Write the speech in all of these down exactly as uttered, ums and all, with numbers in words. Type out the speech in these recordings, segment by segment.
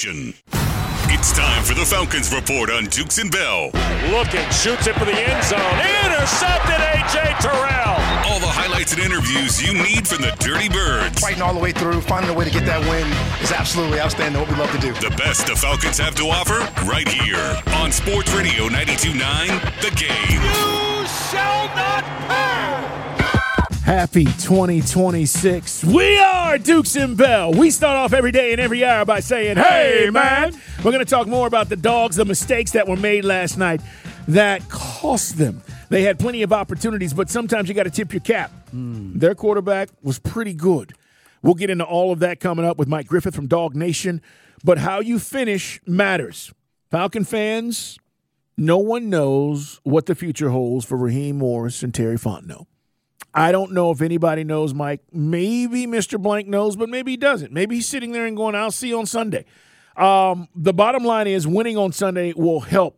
Nation. It's time for the Falcons Report on Dukes and Bell. Looking, shoots it for the end zone. Intercepted, A J Terrell. All the highlights and interviews you need from the Dirty Birds. Fighting all the way through, finding a way to get that win is absolutely outstanding. What we love to do. The best the Falcons have to offer right here on Sports Radio ninety-two point nine, The Game. You shall not pass. Happy twenty twenty-six. We are Dukes and Bell. We start off every day and every hour by saying, hey, man. We're going to talk more about the Dogs, the mistakes that were made last night that cost them. They had plenty of opportunities, but sometimes you got to tip your cap. Mm. Their quarterback was pretty good. We'll get into all of that coming up with Mike Griffith from Dog Nation. But how you finish matters. Falcon fans, no one knows what the future holds for Raheem Morris and Terry Fontenot. I don't know if anybody knows, Mike. Maybe Mister Blank knows, but maybe he doesn't. Maybe he's sitting there and going, I'll see you on Sunday. Um, the bottom line is winning on Sunday will help,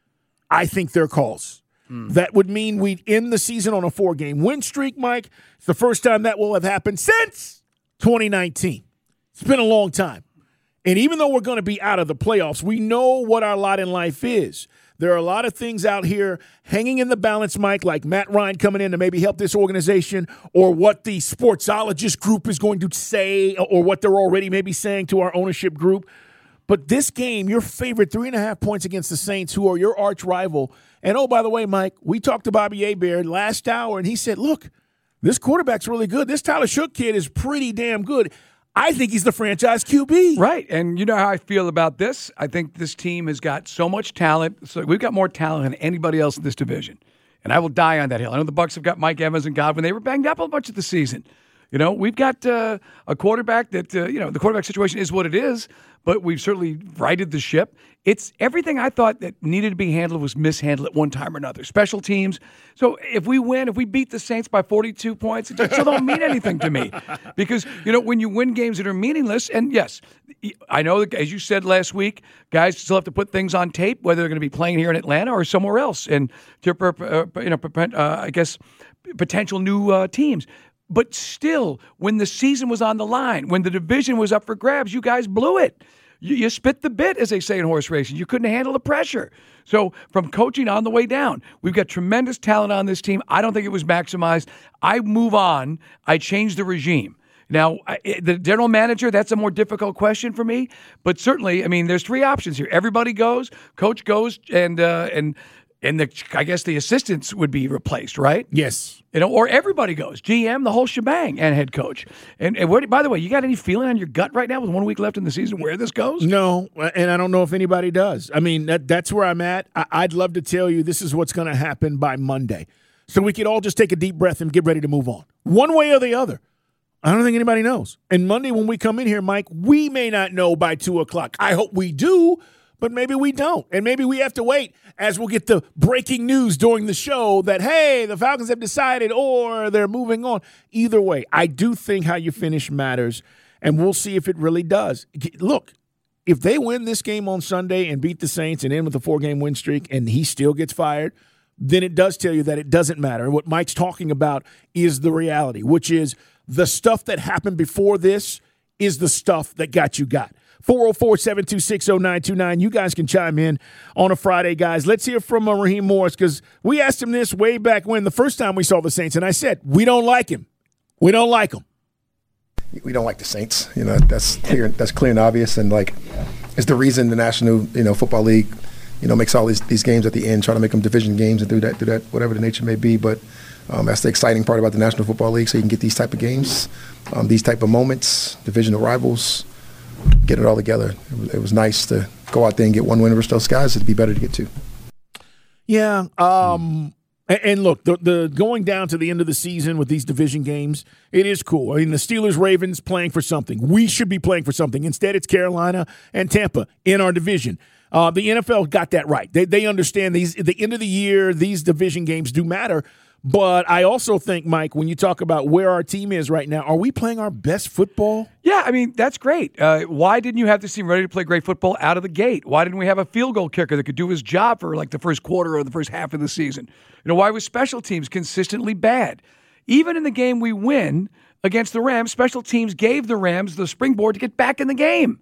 I think, their cause. Mm. That would mean we'd end the season on a four-game win streak, Mike. It's the first time that will have happened since twenty nineteen. It's been a long time. And even though we're going to be out of the playoffs, we know what our lot in life is. There are a lot of things out here hanging in the balance, Mike, like Matt Ryan coming in to maybe help this organization, or what the sportsologist group is going to say, or what they're already maybe saying to our ownership group. But this game, your favorite three and a half points against the Saints, who are your arch rival. And, oh, by the way, Mike, we talked to Bobby Hebert last hour, and he said, look, this quarterback's really good. This Tyler Shough kid is pretty damn good. I think he's the franchise Q B. Right, and you know how I feel about this? I think this team has got so much talent. So we've got more talent than anybody else in this division. And I will die on that hill. I know the Bucs have got Mike Evans and Godwin. They were banged up a bunch of the season. You know, we've got uh, a quarterback that, uh, you know, the quarterback situation is what it is, but we've certainly righted the ship. It's everything I thought that needed to be handled was mishandled at one time or another. Special teams. So if we win, if we beat the Saints by forty-two points, it still don't mean anything to me. Because, you know, when you win games that are meaningless, and yes, I know that, as you said last week, guys still have to put things on tape, whether they're going to be playing here in Atlanta or somewhere else, and to, uh, you know, uh, I guess, potential new uh, teams. But still, when the season was on the line, when the division was up for grabs, you guys blew it. You, you spit the bit, as they say in horse racing. You couldn't handle the pressure. So from coaching on the way down, we've got tremendous talent on this team. I don't think it was maximized. I move on. I change the regime. Now, I, the general manager, that's a more difficult question for me. But certainly, I mean, there's three options here. Everybody goes, coach goes, and uh, and and the I guess the assistants would be replaced, right? Yes. You know, or everybody goes, G M, the whole shebang, and head coach. And, and where, by the way, you got any feeling on your gut right now with one week left in the season where this goes? No, and I don't know if anybody does. I mean, that, that's where I'm at. I, I'd love to tell you this is what's going to happen by Monday, so we could all just take a deep breath and get ready to move on. One way or the other. I don't think anybody knows. And Monday when we come in here, Mike, we may not know by two o'clock. I hope we do, but maybe we don't. And maybe we have to wait as we'll get the breaking news during the show that, hey, the Falcons have decided or they're moving on. Either way, I do think how you finish matters, and we'll see if it really does. Look, if they win this game on Sunday and beat the Saints and end with a four-game win streak and he still gets fired, then it does tell you that it doesn't matter. And what Mike's talking about is the reality, which is the stuff that happened before this is the stuff that got you got. four oh four, seven two six, oh nine two nine. You guys can chime in on a Friday, guys. Let's hear from uh, Raheem Morris, because we asked him this way back when, the first time we saw the Saints, and I said, we don't like him. We don't like him. We don't like the Saints. You know, that's clear. That's clear and obvious, and like, it's the reason the National, you know, Football League, you know, makes all these these games at the end, try to make them division games and do that, do that, whatever the nature may be. But um, that's the exciting part about the National Football League. So you can get these type of games, um, these type of moments, divisional rivals. Get it all together. It was, it was nice to go out there and get one win versus those guys. It'd be better to get two. Yeah. Um, and, and look, the, the going down to the end of the season with these division games, it is cool. I mean, the Steelers-Ravens playing for something. We should be playing for something. Instead, it's Carolina and Tampa in our division. Uh, the N F L got that right. They they understand these at the end of the year, these division games do matter. But I also think, Mike, when you talk about where our team is right now, are we playing our best football? Yeah, I mean, that's great. Uh, why didn't you have this team ready to play great football out of the gate? Why didn't we have a field goal kicker that could do his job for like the first quarter or the first half of the season? You know, why was special teams consistently bad? Even in the game we win against the Rams, special teams gave the Rams the springboard to get back in the game.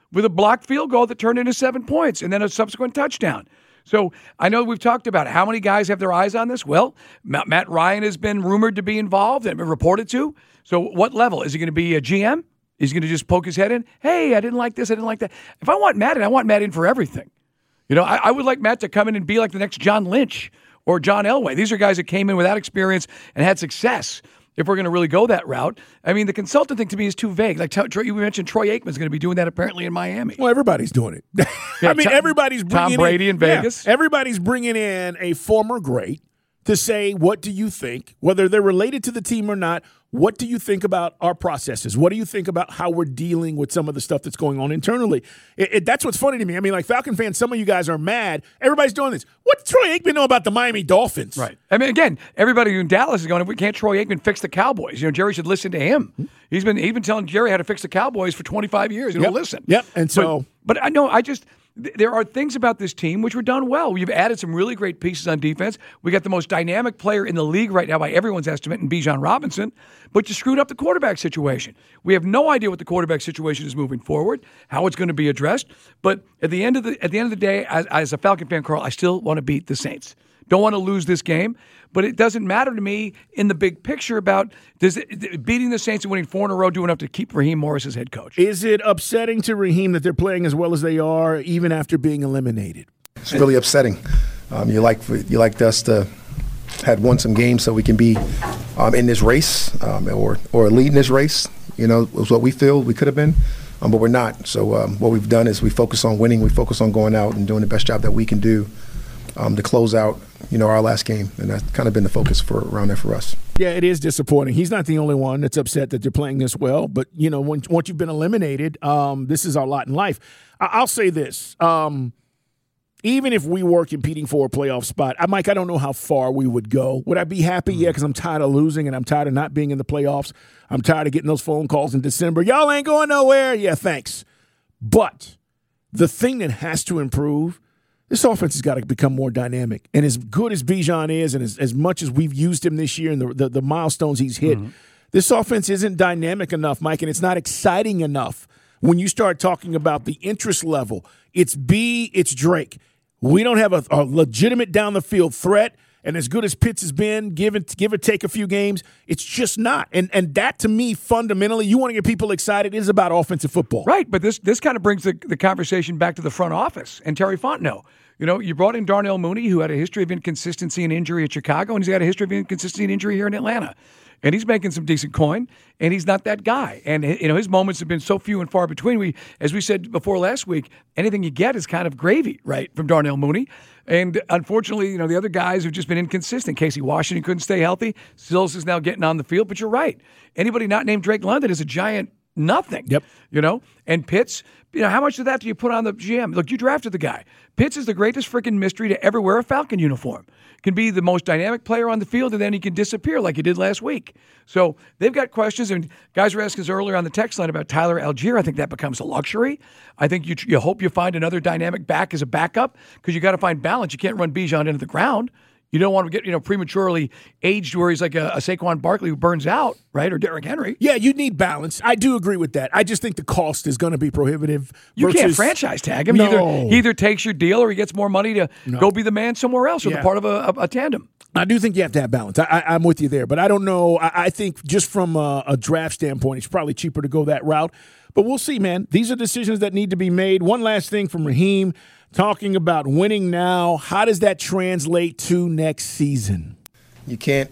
with a blocked field goal that turned into seven points and then a subsequent touchdown. So I know we've talked about how many guys have their eyes on this. Well, Matt Ryan has been rumored to be involved and been reported to. So what level? Is he going to be a G M? Is he going to just poke his head in? Hey, I didn't like this. I didn't like that. If I want Matt in, I want Matt in for everything. You know, I, I would like Matt to come in and be like the next John Lynch or John Elway. These are guys that came in without experience and had success. If we're going to really go that route, I mean, the consultant thing to me is too vague. Like Troy, you mentioned, Troy Aikman's going to be doing that apparently in Miami. Well, everybody's doing it. Yeah, I mean, Tom, everybody's bringing Tom Brady in, in Vegas. Yeah, everybody's bringing in a former great to say, what do you think, whether they're related to the team or not? What do you think about our processes? What do you think about how we're dealing with some of the stuff that's going on internally? It, it, that's what's funny to me. I mean, like Falcon fans, some of you guys are mad. Everybody's doing this. What does Troy Aikman know about the Miami Dolphins? Right. I mean, again, everybody in Dallas is going, "We can't Troy Aikman fix the Cowboys?" You know, Jerry should listen to him. He's been he's been telling Jerry how to fix the Cowboys for twenty-five years. You yep. know, listen. Yep. And so, but, but I know I just. There are things about this team which were done well. You've added some really great pieces on defense. We got the most dynamic player in the league right now by everyone's estimate in Bijan Robinson, but you screwed up the quarterback situation. We have no idea what the quarterback situation is moving forward, how it's going to be addressed. But at the end of the at the end of the day, as, as a Falcon fan, Carl, I still want to beat the Saints. Don't want to lose this game, but it doesn't matter to me in the big picture about does it, beating the Saints and winning four in a row do enough to keep Raheem Morris as head coach. Is it upsetting to Raheem that they're playing as well as they are, even after being eliminated? It's really upsetting. Um, you like you liked us to had won some games so we can be um, in this race um, or or lead in this race. You know, was what we feel we could have been, um, but we're not. So um, what we've done is we focus on winning. We focus on going out and doing the best job that we can do. Um, to close out, you know, our last game, and that's kind of been the focus for around there for us. Yeah, it is disappointing. He's not the only one that's upset that they're playing this well, but you know, when, once you've been eliminated, um, this is our lot in life. I- I'll say this: um, even if we were competing for a playoff spot, I, Mike, I don't know how far we would go. Would I be happy? Yeah, because I'm tired of losing and I'm tired of not being in the playoffs. I'm tired of getting those phone calls in December. Y'all ain't going nowhere. Yeah, thanks. But the thing that has to improve. This offense has got to become more dynamic. And as good as Bijan is and as, as much as we've used him this year and the, the, the milestones he's hit, mm-hmm. this offense isn't dynamic enough, Mike, and it's not exciting enough when you start talking about the interest level. It's B, it's Drake. We don't have a, a legitimate down-the-field threat, and as good as Pitts has been, give, it, give or take a few games, it's just not. And and that, to me, fundamentally, you want to get people excited, it is about offensive football. Right, but this this kind of brings the, the conversation back to the front office and Terry Fontenot. You know, you brought in Darnell Mooney, who had a history of inconsistency and injury at Chicago, and he's got a history of inconsistency and injury here in Atlanta. And he's making some decent coin, and he's not that guy. And you know, his moments have been so few and far between. We, as we said before last week, anything you get is kind of gravy, right, from Darnell Mooney. And unfortunately, you know, the other guys have just been inconsistent. Casey Washington couldn't stay healthy. Sills is now getting on the field, but you're right. Anybody not named Drake London is a giant nothing. Yep. You know, and Pitts, you know, how much of that do you put on the G M? Look, you drafted the guy. Pitts is the greatest freaking mystery to ever wear a Falcon uniform. Can be the most dynamic player on the field, and then he can disappear like he did last week. So they've got questions, and guys were asking us earlier on the text line about Tyler Algier. I think that becomes a luxury. I think you you hope you find another dynamic back as a backup because you got to find balance. You can't run Bijan into the ground. You don't want to get, you know, prematurely aged where he's like a, a Saquon Barkley who burns out, right? Or Derrick Henry. Yeah, you need balance. I do agree with that. I just think the cost is going to be prohibitive. You versus, can't franchise tag him. No. Either, he either takes your deal or he gets more money to no. go be the man somewhere else or yeah. the part of a, a, a tandem. I do think you have to have balance. I, I, I'm with you there. But I don't know. I, I think just from a, a draft standpoint, it's probably cheaper to go that route. But we'll see, man. These are decisions that need to be made. One last thing from Raheem. Talking about winning now, how does that translate to next season? You can't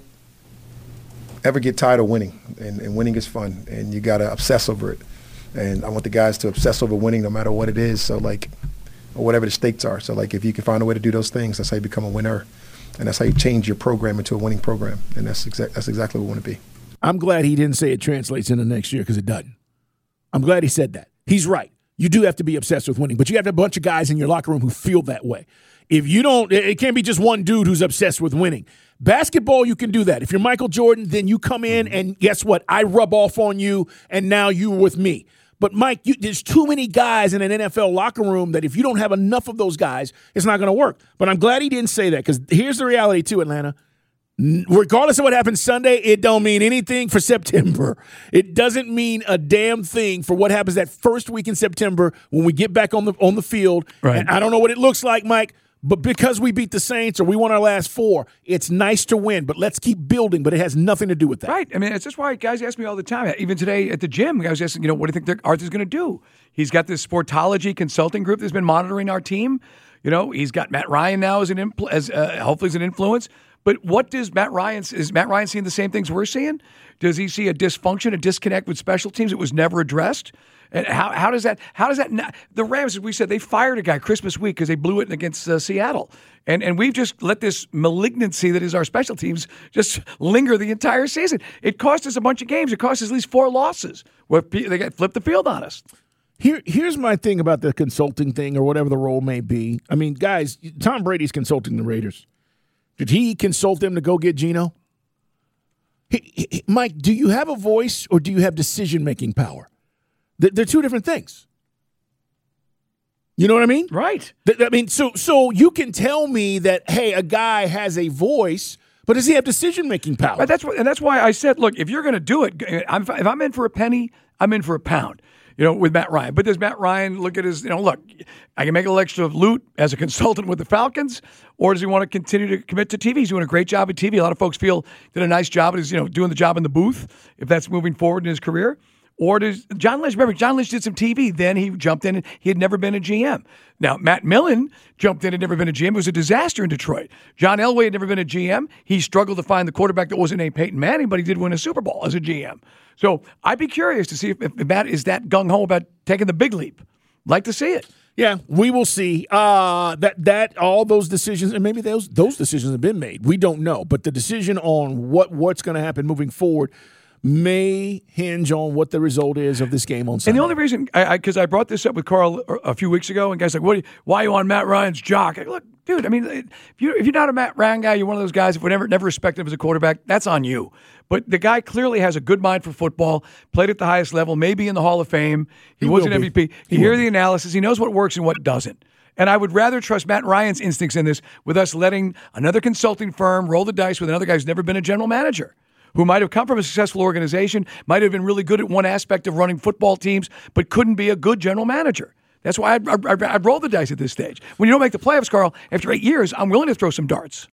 ever get tired of winning, and, and winning is fun, and you got to obsess over it. And I want the guys to obsess over winning no matter what it is, so like, or whatever the stakes are. So like if you can find a way to do those things, that's how you become a winner, and that's how you change your program into a winning program, and that's, exa- that's exactly what we want to be. I'm glad he didn't say it translates into next year because it doesn't. I'm glad he said that. He's right. You do have to be obsessed with winning, but you have a bunch of guys in your locker room who feel that way. If you don't, it can't be just one dude who's obsessed with winning. Basketball, you can do that. If you're Michael Jordan, then you come in and guess what? I rub off on you, and now you're with me. But, Mike, you, there's too many guys in an N F L locker room that if you don't have enough of those guys, it's not going to work. But I'm glad he didn't say that because here's the reality, too, Atlanta. Regardless of what happens Sunday, it don't mean anything for September. It doesn't mean a damn thing for what happens that first week in September when we get back on the on the field. Right. And I don't know what it looks like, Mike, but because we beat the Saints or we won our last four, it's nice to win, but let's keep building, but it has nothing to do with that. Right. I mean, it's just why guys ask me all the time. Even today at the gym, guys asking, you know, what do you think Arthur's going to do? He's got this Sportology consulting group that's been monitoring our team. You know, he's got Matt Ryan now as an impl- as uh, hopefully as an influence. But what does Matt Ryan, is Matt Ryan seeing the same things we're seeing? Does he see a dysfunction, a disconnect with special teams that was never addressed? And how how does that, how does that, not, the Rams, as we said, they fired a guy Christmas week because they blew it against uh, Seattle. And and we've just let this malignancy that is our special teams just linger the entire season. It cost us a bunch of games. It cost us at least four losses where they got flipped the field on us. Here, here's my thing about the consulting thing or whatever the role may be. I mean, guys, Tom Brady's consulting the Raiders. Did he consult them to go get Geno? He, he, Mike, do you have a voice or do you have decision-making power? They're, they're two different things. You know what I mean? Right. I mean, so so you can tell me that, hey, a guy has a voice, but does he have decision-making power? But that's what, and that's why I said, look, if you're going to do it, I'm, if I'm in for a penny, I'm in for a pound. You know, with Matt Ryan. But does Matt Ryan look at his, you know, look, I can make a little extra loot as a consultant with the Falcons, or does he want to continue to commit to T V? He's doing a great job at T V. A lot of folks feel did a nice job at his, you know, doing the job in the booth, if that's moving forward in his career. Or does John Lynch, remember, John Lynch did some T V, then he jumped in and he had never been a G M. Now, Matt Millen jumped in and never been a G M. It was a disaster in Detroit. John Elway had never been a G M. He struggled to find the quarterback that wasn't named Peyton Manning, but he did win a Super Bowl as a G M. So I'd be curious to see if, if Matt is that gung-ho about taking the big leap. Like to see it. Yeah, we will see. Uh, that that all those decisions, and maybe those those decisions have been made. We don't know, but the decision on what what's going to happen moving forward may hinge on what the result is of this game on Sunday. And the only reason, because I, I, I brought this up with Carl a few weeks ago, and guys like, "What? Are you, why are you on Matt Ryan's jock?" I go, look, dude. I mean, if you if you're not a Matt Ryan guy, you're one of those guys. If we never never respected him as a quarterback, that's on you. But the guy clearly has a good mind for football. Played at the highest level, maybe in the Hall of Fame. He, he was an M V P. He, he hears the analysis. He knows what works and what doesn't. And I would rather trust Matt Ryan's instincts in this with us letting another consulting firm roll the dice with another guy who's never been a general manager, who might have come from a successful organization, might have been really good at one aspect of running football teams, but couldn't be a good general manager. That's why I'd, I'd, I'd roll the dice at this stage. When you don't make the playoffs, Carl, after eight years, I'm willing to throw some darts.